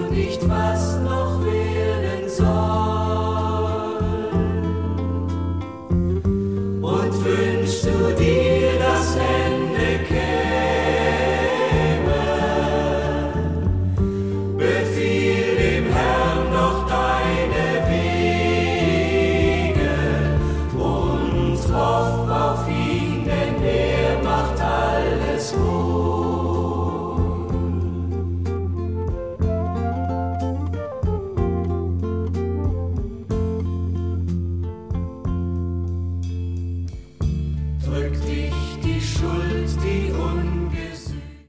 nicht, was noch werden soll. Und wünschst du dir